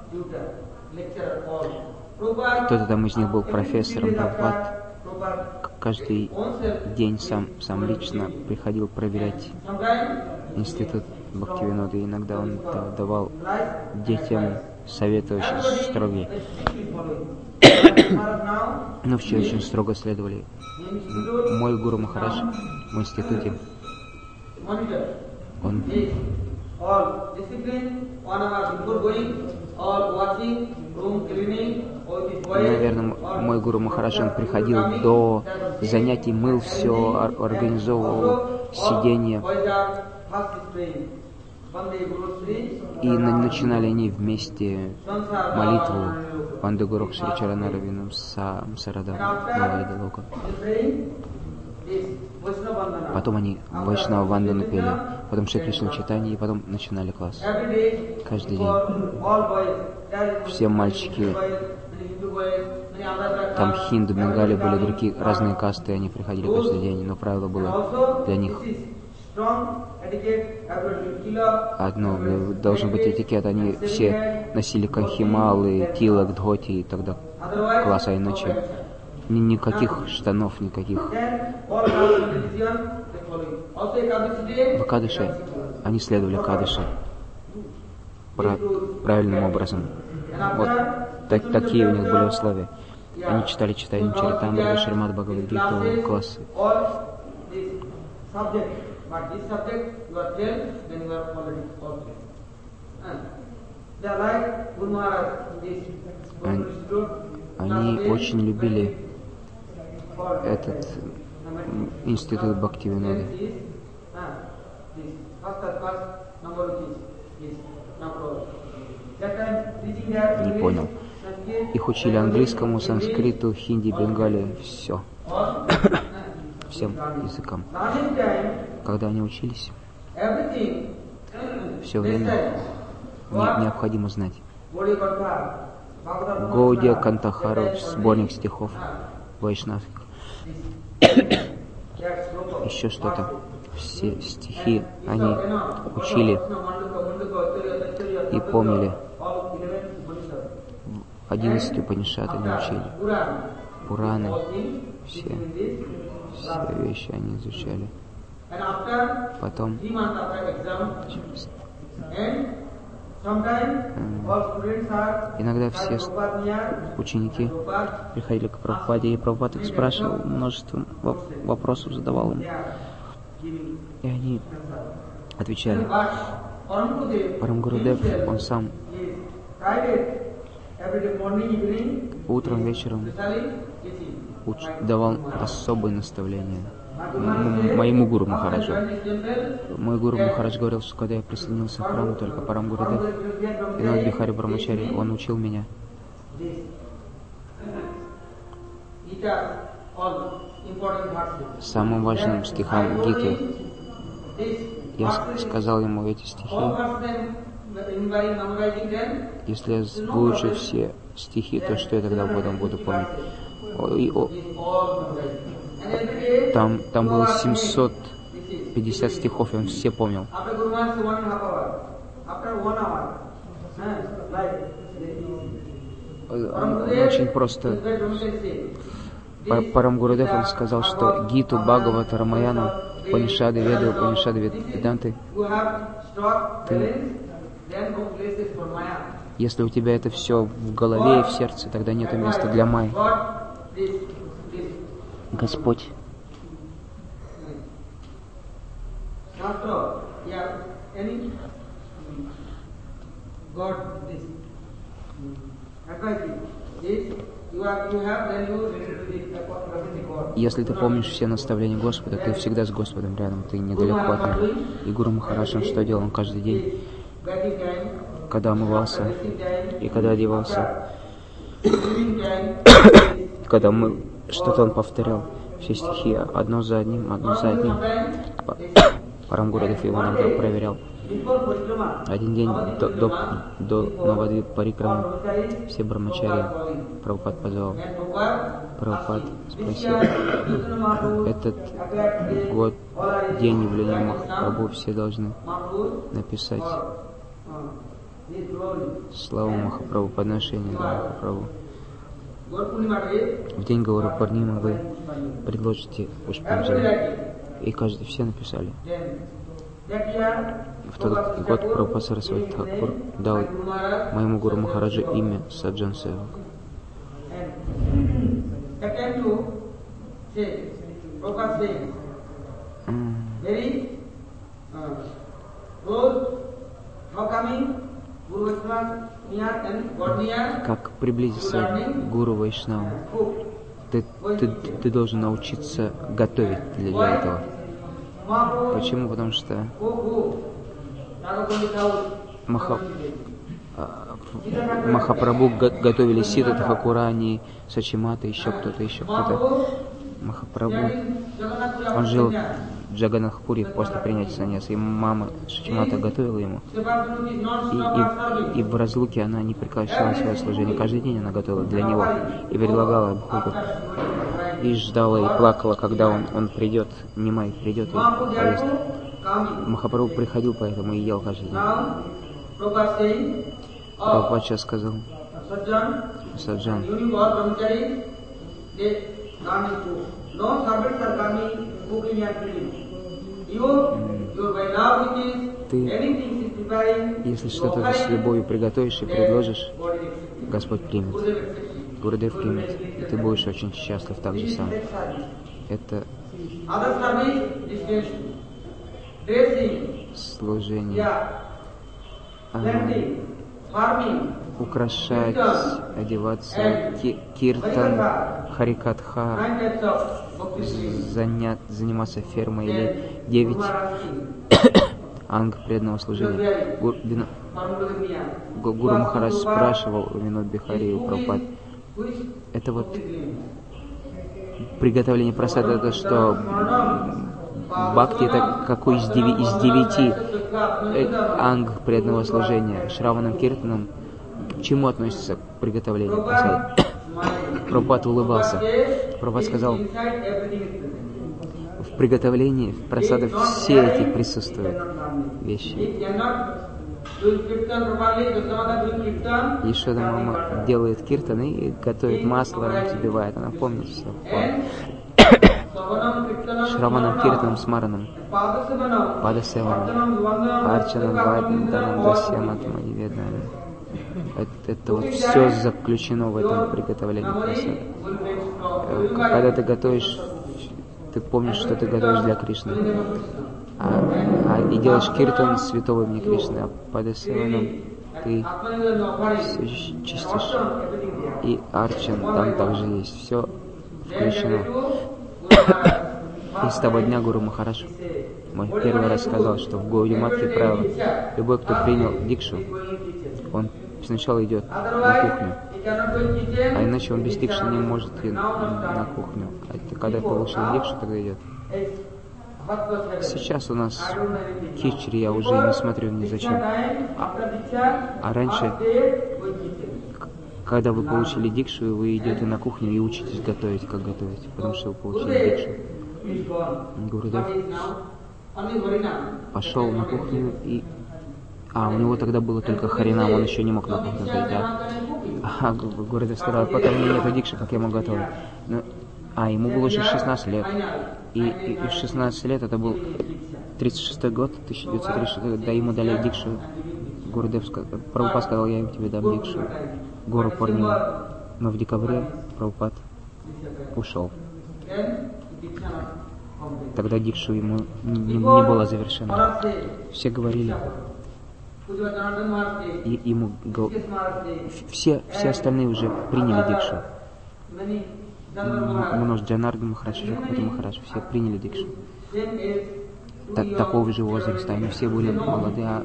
кто-то там из них был профессором. Прабхупад каждый день сам, сам лично приходил проверять институт Бхактивинода. И иногда он давал детям советы очень строгие. Но все очень строго следовали. Мой гуру Махарадж в институте, он наверное, мой гуру Махарадж, он приходил до занятий, мыл все, организовывал сиденье. И начинали они вместе молитву Ванде Гуру Шри Чаранаравинам Сам Сарадам Галайда Лока. Потом они Вайшнава Вандану пели, потом Шри Кришна Чайтанья, и потом начинали класс. Каждый день. Все мальчики, там хинду, бенгали были, другие разные касты, они приходили каждый день, но правило было для них одно, должен быть этикет, они все носили канхималы, тилак, дхоти, и тогда класс, а иначе ни, никаких штанов, никаких. В Экадаши они следовали Экадаши правильным образом. Вот так, такие у них были условия. Они читали Чайтанья Чаритамриту, Шримад Бхагавад-гиту, классы. Они, они очень любили этот институт Бхактивинода. Не понял. Их учили английскому, санскриту, хинди, бенгали, все. Всем языкам. Когда они учились, все время не, необходимо знать. Гаудия Кантахару, сборник стихов вайшнавских. Еще что-то. Все стихи они учили и помнили. Одиннадцать Упанишад они учили. Пураны, все, все вещи они изучали. Потом иногда все ученики приходили к Прабхупаде, и Прабхупада их спрашивал, множество вопросов задавал им. И они отвечали. Парам Гурудев, он сам утром, вечером уч, давал особые наставления моему гуру Махараджу. Мой гуру Махарадж говорил, что когда я присоединился к храму, только Парам Гурудев, Винод Бихари Брамачари, он учил меня. Самым важным стихам Гиты. Я сказал ему эти стихи. Если я выучу все стихи, то что я тогда потом буду помнить? О, и, о, там, там было семьсот пятьдесят стихов, и он все помнил. Он очень просто. Парам Гурудев он сказал, что Гиту, Бхагавата, Рамаяну, Панишады, Веды, Упанишады, Веданты, ты, если у тебя это все в голове и в сердце, тогда нет места для майи. Господь Если ты помнишь все наставления Господа, ты всегда с Господом рядом, ты недалеко от Него. И Гуру Махарадж, он что делал? Он каждый день, когда омывался и когда одевался, когда мы что-то он повторял, все стихи одно за одним, одно за одним. Парам Гурудев его иногда проверял. Один день до, до, до Навадвип Парикрамы все брамачари Прабхупад позвал. Прабхупад спросил: этот год, день явления Махапрабху, все должны написать славу Махапрабху, подношение для Махапрабху. В день Гауры Пурнимы вы предложите Пушпанджали. И каждый, все написали. В тот год Прабхупад Сарасвати Тхакур дал моему Гуру Махараджу имя Саджан Севак. Как приблизиться к Гуру Вайшнаву? Ты, ты, ты должен научиться готовить для этого. Почему? Потому что Маха... Махапрабху готовили Сита Тхакурани, Сачимата, еще кто-то, еще кто-то. Махапрабху, он жил в Джаганнатхпуре после принятия саньяса, и мама Сачимата готовила ему. И, и, и в разлуке она не прекращала свое служение. Каждый день она готовила для него и предлагала бхугу. И ждала и плакала, когда он, он придет, Нимай придет и поест. Махапрабху приходил поэтому и ел каждый день. Прабхупад сейчас сказал: Саджан, ты, если что-то с любовью приготовишь и предложишь, Господь примет. Гурудев примет, и ты будешь очень счастлив так же сам. Это служение. Украшать, одеваться, ки- киртан, харикатха, занят, заниматься фермой или девять анг преданного служения. Гур, Бина, Гуру Махарадж спрашивал у Винод Бихари и у Прабхупад: это вот приготовление прасада, это что, бхакти, это какой из, деви, из девяти э, анг преданного служения? Шраванам Киртанам к чему относится приготовление прасада? Прабхупад улыбался. Прабхупад сказал: в приготовлении прасада все эти присутствуют вещи. Ешода мама делает киртан и готовит масло, взбивает, она помнит все. Шраванам Киртанам Смаранам, Падасеванам, Арчанам, Вайданам, Дасьяматам, Аниведанам. Это, это вот все заключено в этом приготовлении прасада. Когда ты готовишь, ты помнишь, что ты готовишь для Кришны. А, а, и делаешь киртан святого имени Кришны, а Падасеванам ты все чистишь. И арчан там также есть. Все включено. И с того дня Гуру Махарадж мой первый раз сказал, что в Гаудиматхе правило: любой, кто принял дикшу, он сначала идет на кухню, а иначе он без дикши не может идти на кухню. А когда получил дикшу, тогда идет. Сейчас у нас кичри я уже не смотрю ни зачем. А, а раньше, когда вы получили дикшу, вы идете на кухню и учитесь готовить, как готовить, потому что вы получили дикшу. Гурудев пошел на кухню и... А, у него тогда было только харинам, он еще не мог на кухню зайти. А Гурудев сказал, пока у меня нету дикши, как я могу готовить? Ну, а, ему было уже шестнадцать лет. И, и, и в шестнадцать лет, это был тридцать шестой год, тысяча девятьсот тридцать шестой год, да, ему дали дикшу. Гурудев сказал, Прабхупад сказал, я тебе дам дикшу. Гуру Пурнима. Но в декабре Прабхупад ушел. Тогда дикшу ему не, не было завершено. Все говорили, и ему все, все остальные уже приняли дикшу. Манож Джанардан Махарадж, Джакпати Махарадж, все приняли дикшу. Так, такого же возраста, они все были молодые. А,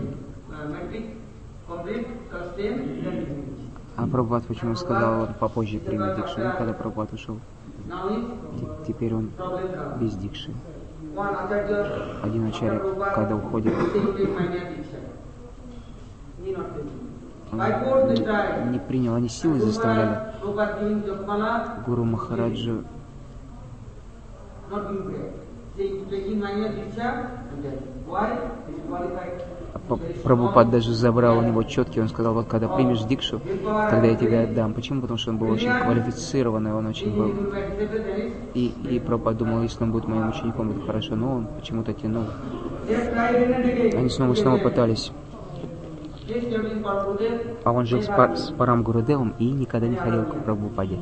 а Прабхупад почему сказал, он попозже примет дикшу, и когда Прабхупад ушел, теперь он без дикши. Один ачарья, когда уходит, он не, не принял, они силой заставляли Гуру Махараджу. Прабхупад даже забрал у него четки, он сказал, вот когда примешь дикшу, тогда я тебе отдам. Почему? Потому что он был очень квалифицированный, он очень был. И, и Прабхупад думал, если он будет моим учеником, будет хорошо, но он почему-то тянул. Они снова и снова пытались. А он жил с, пар, с Парам Гурудевом и никогда не ходил к Прабхупаде.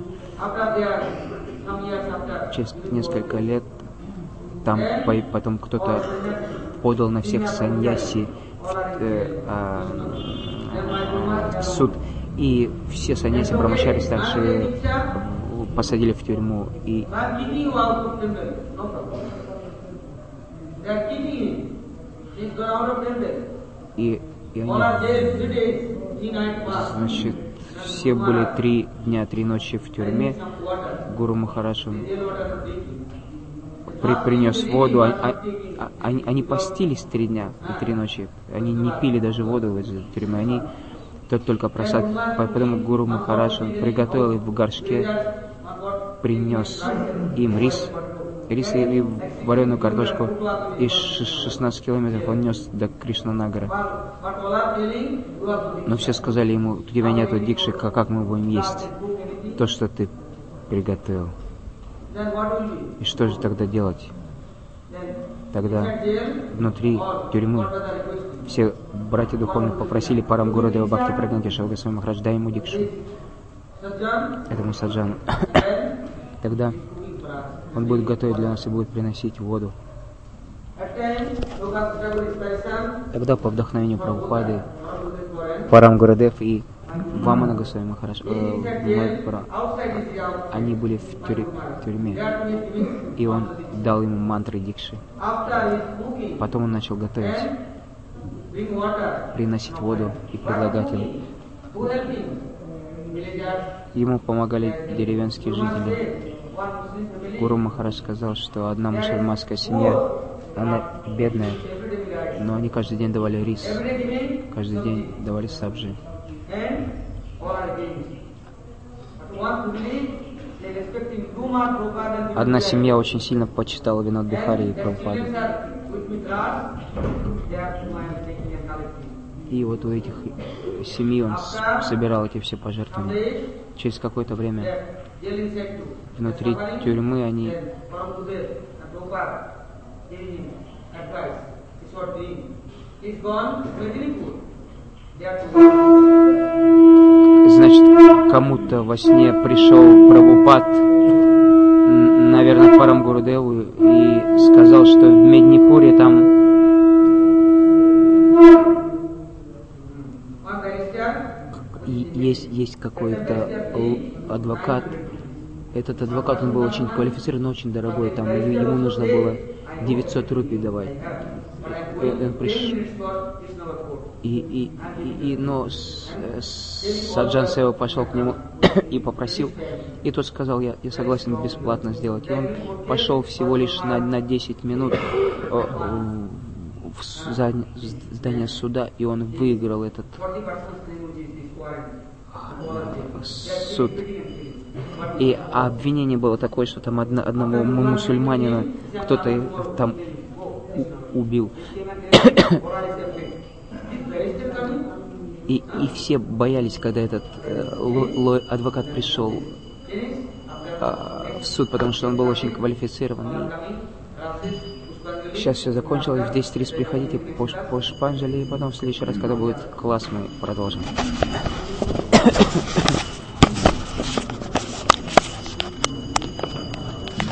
Через несколько лет там потом кто-то подал на всех саньяси в, э, э, в суд, и все саньяси брамачари старшие посадили в тюрьму. И и, и они, значит, все были три дня, три ночи в тюрьме. Гуру Махарадж при, принес воду, а, а, они, они постились три дня и три ночи, они не пили даже воду в этой тюрьме, они тот только просад. Потом Гуру Махарадж приготовил их в горшке, принес им рис, рис и вареную картошку, и шестнадцать километров он нес до Кришнанагара. Но все сказали ему, у тебя нету дикши, как мы будем есть то, что ты приготовил? И что же тогда делать? Тогда внутри тюрьмы все братья духовные попросили Парам Гурудева Бхакти Прагнати Шри Госвами Махарадж, дай ему дикшу, этому саджану. Тогда он будет готовить для нас и будет приносить воду. Тогда по вдохновению Прабхупады Парам Гурудев и Вамана Госвами Махарадж, э, они были в тюрь, тюрьме, и он дал ему мантры дикши. Потом он начал готовить, приносить воду и предлагать им. Ему помогали деревенские жители. Гуру Махарадж сказал, что одна мусульманская семья, она бедная, но они каждый день давали рис, каждый день давали сабжи. Одна семья очень сильно почитала Винод Бихари и Прабхупаду. И вот у этих семей он собирал эти все пожертвования. Через какое-то время внутри тюрьмы они значит, кому-то во сне пришел Прабхупад, наверное, к Парам Гурудеву, и сказал, что в Меднипуре там и есть, есть какой-то адвокат. Этот адвокат, он был очень квалифицирован, но очень дорогой. Там ему нужно было девятьсот рупий давать. И, он приш... и, и, и, и, но с, с, Саджан Сева пошел к нему и попросил. И тот сказал, я, я согласен бесплатно сделать. И он пошел всего лишь на, на десять минут в здание суда, и он выиграл этот суд. И обвинение было такое, что там одно, одного мусульманина, кто-то там у- убил. И, и все боялись, когда этот э, ло, ло, адвокат пришел э, в суд, потому что он был очень квалифицированный. Сейчас все закончилось, в десять тридцать приходите по, по Шпанжеле, и потом в следующий раз, когда будет класс, мы продолжим.